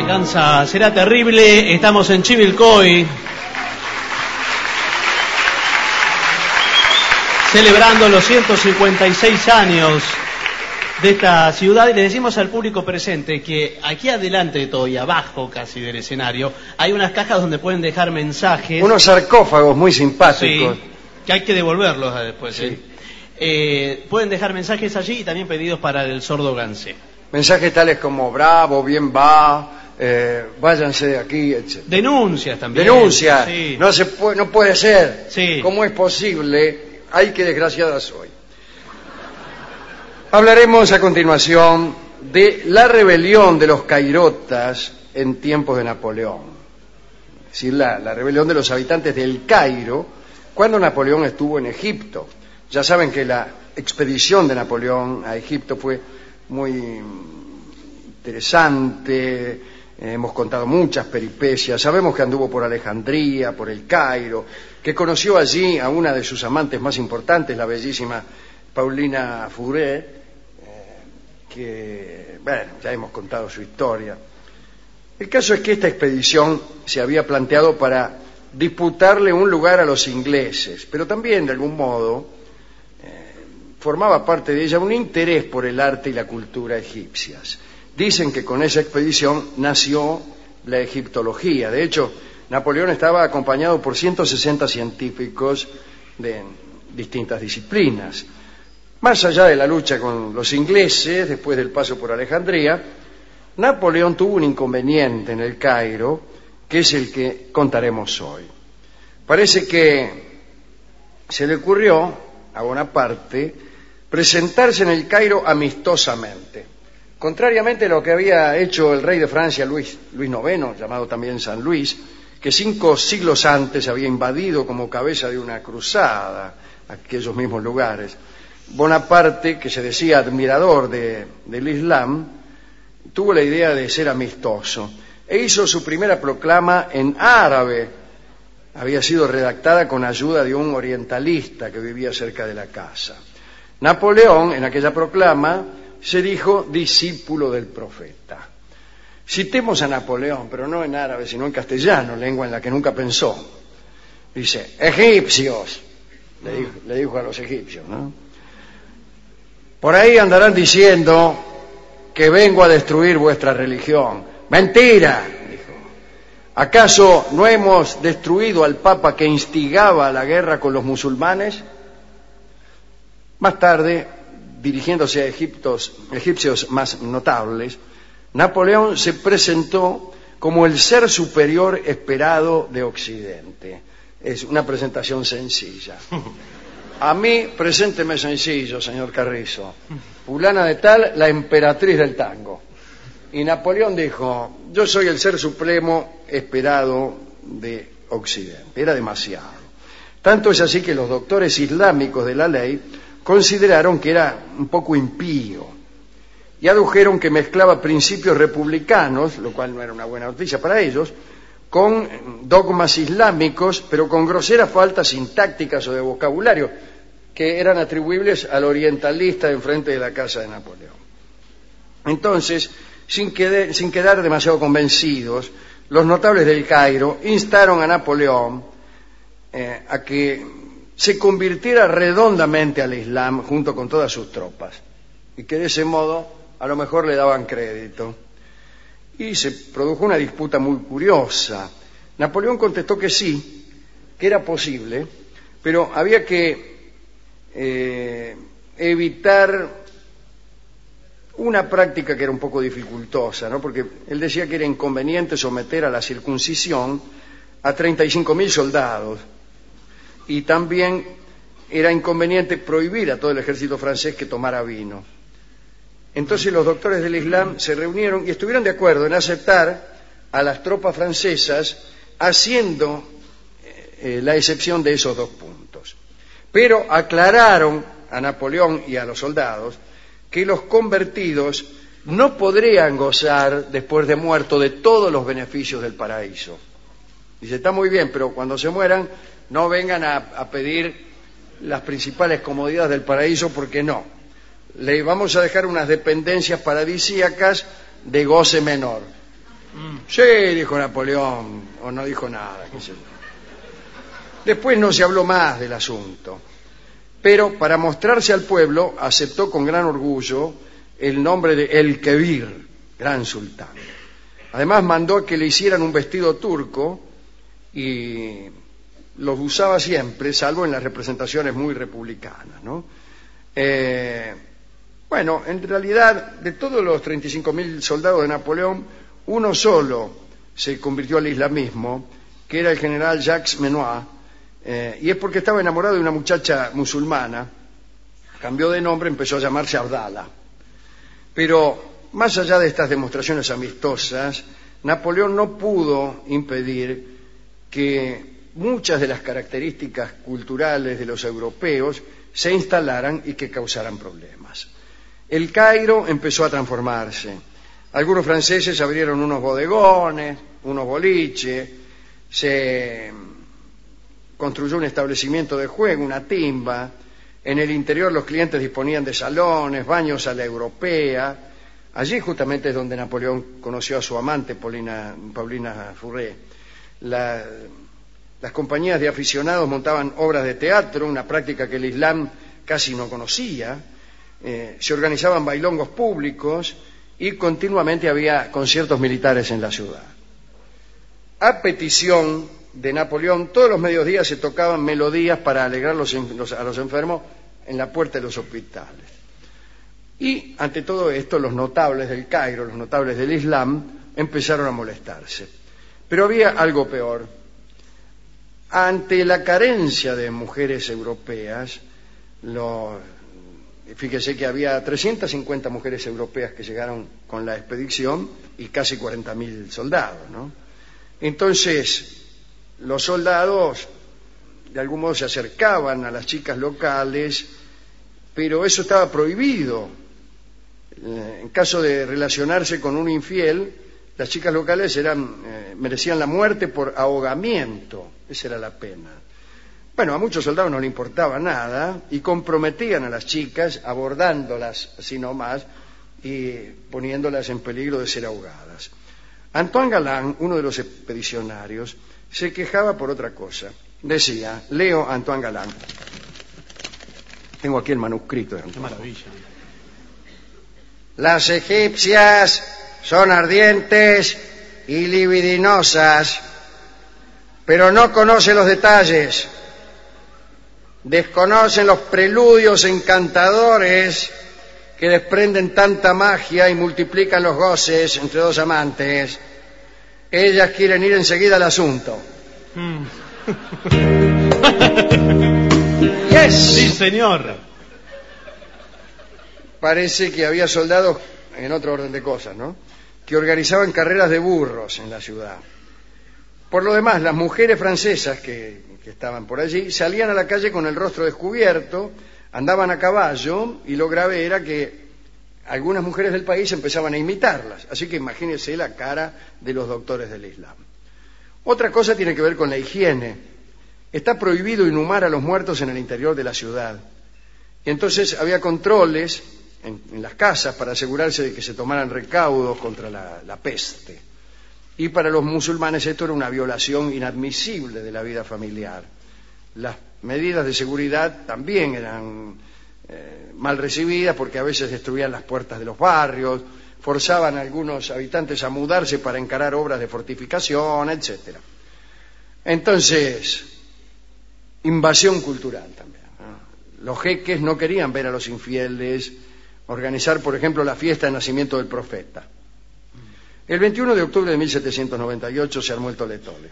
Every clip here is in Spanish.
venganza será terrible. Estamos en Chivilcoy, celebrando los 156 años de esta ciudad, y le decimos al público presente que aquí adelante de todo y abajo casi del escenario hay unas cajas donde pueden dejar mensajes. Unos sarcófagos muy simpáticos. Sí, que hay que devolverlos después. Sí. Pueden dejar mensajes allí y también pedidos para el sordo Gansé. Mensajes tales como bravo, bien va, váyanse de aquí, etc. Denuncias también. Denuncias. Sí. No puede ser. Sí. ¿Cómo es posible? Ay, qué desgraciada soy. Hablaremos a continuación de la rebelión de los cairotas en tiempos de Napoleón. Es decir, la rebelión de los habitantes del Cairo cuando Napoleón estuvo en Egipto. Ya saben que la expedición de Napoleón a Egipto fue muy interesante. Hemos contado muchas peripecias. Sabemos que anduvo por Alejandría, por el Cairo, que conoció allí a una de sus amantes más importantes, la bellísima Paulina Fouret, que, bueno, ya hemos contado su historia. El caso es que esta expedición se había planteado para disputarle un lugar a los ingleses, pero también, de algún modo, formaba parte de ella un interés por el arte y la cultura egipcias. Dicen que con esa expedición nació la egiptología. De hecho, Napoleón estaba acompañado por 160 científicos de distintas disciplinas. Más allá de la lucha con los ingleses, después del paso por Alejandría, Napoleón tuvo un inconveniente en el Cairo, que es el que contaremos hoy. Parece que se le ocurrió a Bonaparte presentarse en el Cairo amistosamente, contrariamente a lo que había hecho el rey de Francia, Luis IX, llamado también San Luis, que 5 siglos antes había invadido como cabeza de una cruzada aquellos mismos lugares. Bonaparte, que se decía admirador del Islam, tuvo la idea de ser amistoso e hizo su primera proclama en árabe. Había sido redactada con ayuda de un orientalista que vivía cerca de la casa. Napoleón, en aquella proclama, se dijo discípulo del profeta. Citemos a Napoleón, pero no en árabe, sino en castellano, lengua en la que nunca pensó. Dice, egipcios, le dijo a los egipcios, ¿no? Por ahí andarán diciendo que vengo a destruir vuestra religión. ¡Mentira!, dijo. ¿Acaso no hemos destruido al Papa que instigaba la guerra con los musulmanes? Más tarde, dirigiéndose a egipcios más notables, Napoleón se presentó como el ser superior esperado de Occidente. Es una presentación sencilla. A mí, presénteme sencillo, señor Carrizo. Fulana de tal, la emperatriz del tango. Y Napoleón dijo, yo soy el ser supremo esperado de Occidente. Era demasiado. Tanto es así que los doctores islámicos de la ley consideraron que era un poco impío y adujeron que mezclaba principios republicanos, lo cual no era una buena noticia para ellos, con dogmas islámicos, pero con groseras faltas sintácticas o de vocabulario que eran atribuibles al orientalista enfrente de la casa de Napoleón. Entonces, sin quedar demasiado convencidos, los notables del Cairo instaron a Napoleón a que se convirtiera redondamente al Islam junto con todas sus tropas, y que de ese modo a lo mejor le daban crédito. Y se produjo una disputa muy curiosa. Napoleón contestó que sí, que era posible, pero había que evitar una práctica que era un poco dificultosa, ¿no? Porque él decía que era inconveniente someter a la circuncisión a 35.000 soldados, y también era inconveniente prohibir a todo el ejército francés que tomara vino. Entonces los doctores del Islam se reunieron y estuvieron de acuerdo en aceptar a las tropas francesas, haciendo la excepción de esos 2 puntos. Pero aclararon a Napoleón y a los soldados que los convertidos no podrían gozar después de muerto de todos los beneficios del paraíso. Dice, está muy bien, pero cuando se mueran no vengan a pedir las principales comodidades del paraíso, porque no. Le vamos a dejar unas dependencias paradisíacas de goce menor. Sí, dijo Napoleón, o no dijo nada, qué sé yo. Después no se habló más del asunto, pero para mostrarse al pueblo aceptó con gran orgullo el nombre de El Kebir, gran sultán. Además mandó a que le hicieran un vestido turco y los usaba siempre, salvo en las representaciones muy republicanas, ¿no? Bueno, en realidad, de todos los 35.000 soldados de Napoleón, uno solo se convirtió al islamismo, que era el general Jacques Menoir, y es porque estaba enamorado de una muchacha musulmana. Cambió de nombre, empezó a llamarse Abdala. Pero más allá de estas demostraciones amistosas, Napoleón no pudo impedir que muchas de las características culturales de los europeos se instalaran y que causaran problemas. El Cairo empezó a transformarse. Algunos franceses abrieron unos bodegones, unos boliches, se construyó un establecimiento de juego, una timba. En el interior los clientes disponían de salones, baños a la europea. Allí justamente es donde Napoleón conoció a su amante, Paulina Fourré. Las compañías de aficionados montaban obras de teatro, una práctica que el Islam casi no conocía. Se organizaban bailongos públicos y continuamente había conciertos militares en la ciudad. A petición de Napoleón, todos los mediodías se tocaban melodías para alegrar a los enfermos en la puerta de los hospitales. Y ante todo esto, los notables del Cairo, los notables del Islam, empezaron a molestarse. Pero había algo peor. Ante la carencia de mujeres europeas, fíjese que había 350 mujeres europeas que llegaron con la expedición y casi 40.000 soldados, ¿no? Entonces, los soldados de algún modo se acercaban a las chicas locales, pero eso estaba prohibido. En caso de relacionarse con un infiel, las chicas locales merecían la muerte por ahogamiento. Esa era la pena. Bueno, a muchos soldados no le importaba nada y comprometían a las chicas abordándolas así nomás y poniéndolas en peligro de ser ahogadas. Antoine Galland, uno de los expedicionarios, se quejaba por otra cosa. Decía, leo Antoine Galland. Tengo aquí el manuscrito de Antoine. Qué maravilla. Las egipcias son ardientes y libidinosas, pero no conocen los detalles. Desconocen los preludios encantadores que desprenden tanta magia y multiplican los goces entre dos amantes. Ellas quieren ir enseguida al asunto. Yes. Sí, señor. Parece que había soldados, en otro orden de cosas, ¿no?, que organizaban carreras de burros en la ciudad. Por lo demás, las mujeres francesas que estaban por allí salían a la calle con el rostro descubierto, andaban a caballo y lo grave era que algunas mujeres del país empezaban a imitarlas. Así que imagínense la cara de los doctores del Islam. Otra cosa tiene que ver con la higiene. Está prohibido inhumar a los muertos en el interior de la ciudad. Y entonces había controles en las casas para asegurarse de que se tomaran recaudos contra la peste. Y para los musulmanes esto era una violación inadmisible de la vida familiar. Las medidas de seguridad también eran mal recibidas porque a veces destruían las puertas de los barrios, forzaban a algunos habitantes a mudarse para encarar obras de fortificación, etc. Entonces, invasión cultural también, ¿no? Los jeques no querían ver a los infieles organizar, por ejemplo, la fiesta de nacimiento del profeta. El 21 de octubre de 1798 se armó el tole-tole.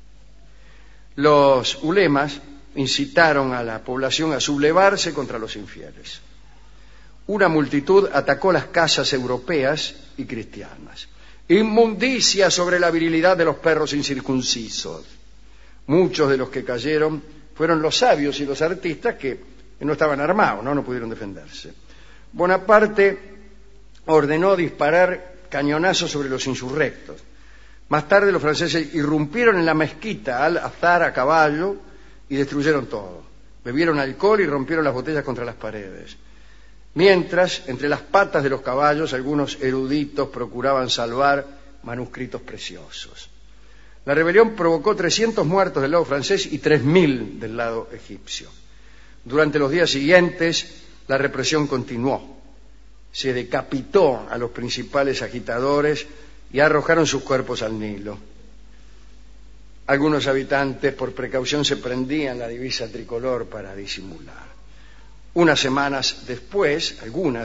Los ulemas incitaron a la población a sublevarse contra los infieles. Una multitud atacó las casas europeas y cristianas. Inmundicia sobre la virilidad de los perros incircuncisos. Muchos de los que cayeron fueron los sabios y los artistas que no estaban armados, no pudieron defenderse. Bonaparte ordenó disparar cañonazos sobre los insurrectos. Más tarde los franceses irrumpieron en la mezquita Al-Azhar a caballo y destruyeron todo. Bebieron alcohol y rompieron las botellas contra las paredes. Mientras, entre las patas de los caballos, algunos eruditos procuraban salvar manuscritos preciosos. La rebelión provocó 300 muertos del lado francés y 3.000 del lado egipcio. Durante los días siguientes, la represión continuó. Se decapitó a los principales agitadores y arrojaron sus cuerpos al Nilo. Algunos habitantes, por precaución, se prendían la divisa tricolor para disimular. Algunas semanas después,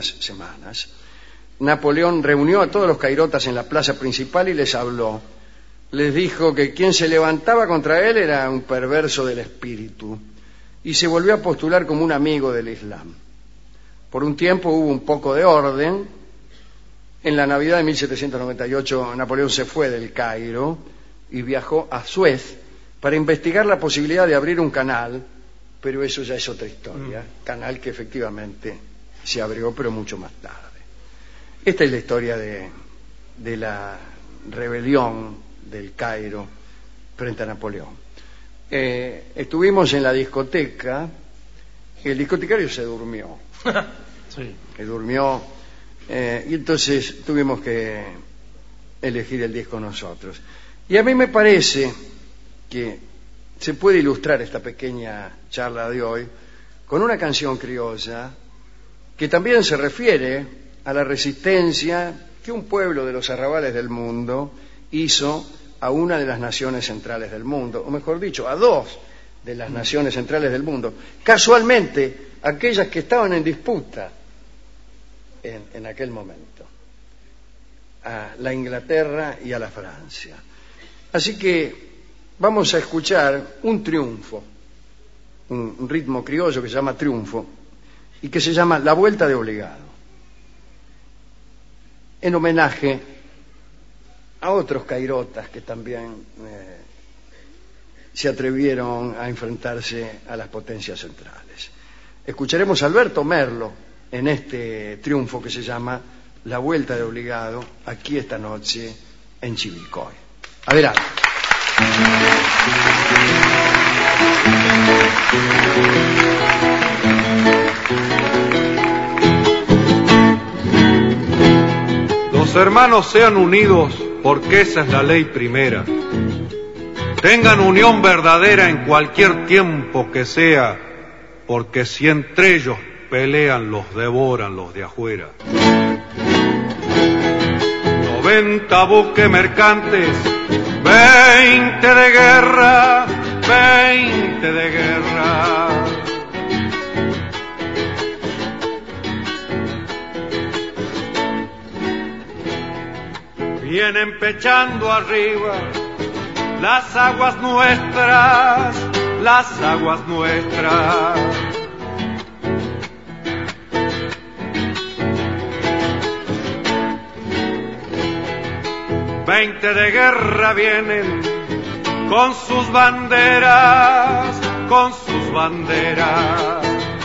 Napoleón reunió a todos los cairotas en la plaza principal y les habló. Les dijo que quien se levantaba contra él era un perverso del espíritu y se volvió a postular como un amigo del Islam. Por un tiempo hubo un poco de orden. En la Navidad de 1798 Napoleón se fue del Cairo y viajó a Suez para investigar la posibilidad de abrir un canal, pero eso ya es otra historia, canal que efectivamente se abrió, pero mucho más tarde. Esta es la historia de la rebelión del Cairo frente a Napoleón. Estuvimos en la discoteca, el discotecario se durmió. Sí. Se durmió, y entonces tuvimos que elegir el disco nosotros. Y a mí me parece que se puede ilustrar esta pequeña charla de hoy con una canción criolla que también se refiere a la resistencia que un pueblo de los arrabales del mundo hizo a una de las naciones centrales del mundo, o mejor dicho, a dos de las naciones centrales del mundo, casualmente aquellas que estaban en disputa en aquel momento, a la Inglaterra y a la Francia. Así que vamos a escuchar un triunfo, un ritmo criollo que se llama triunfo y que se llama La Vuelta de Obligado, en homenaje a otros cairotas que también se atrevieron a enfrentarse a las potencias centrales. Escucharemos a Alberto Merlo en este triunfo que se llama La Vuelta de Obligado, aquí esta noche en Chivilcoy. Adelante. Los hermanos sean unidos porque esa es la ley primera. Tengan unión verdadera en cualquier tiempo que sea, porque si entre ellos pelean, los devoran los de afuera. 90 buques mercantes, 20 de guerra, 20 de guerra. Vienen pechando arriba las aguas nuestras, las aguas nuestras. Veinte de guerra vienen con sus banderas, con sus banderas.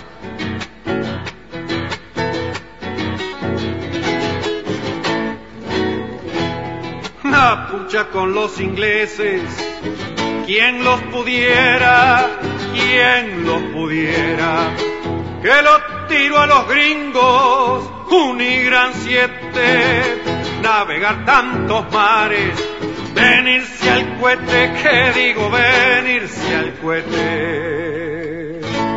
Una pucha con los ingleses, quien los pudiera, quien los pudiera. Que lo tiro a los gringos, un y gran 7, navegar tantos mares, venirse al cohete, que digo venirse al cohete.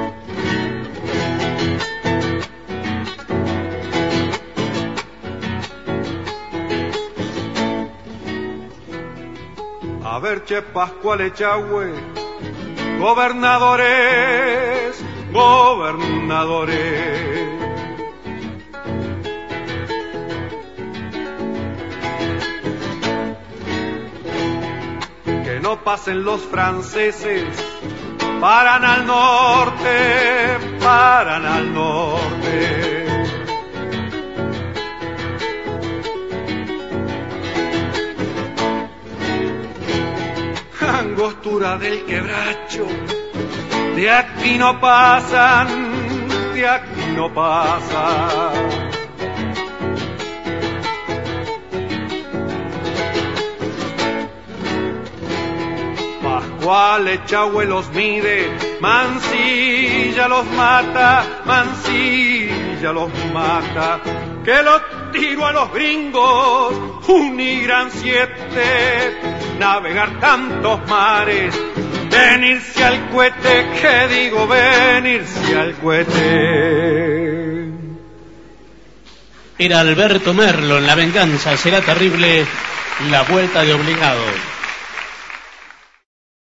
A ver, che Pascual Echagüe, gobernadores, gobernadores. Que no pasen los franceses, paran al norte, paran al norte. Angostura del quebracho, de aquí no pasan, de aquí no pasan. Pascual Echagüe los mide, Mansilla los mata, Mansilla guerrilla los mata, que los tiro a los gringos, un y gran 7, navegar tantos mares, venirse al cohete, que digo venirse al cohete. Era Alberto Merlo en La venganza será terrible, la vuelta de obligado.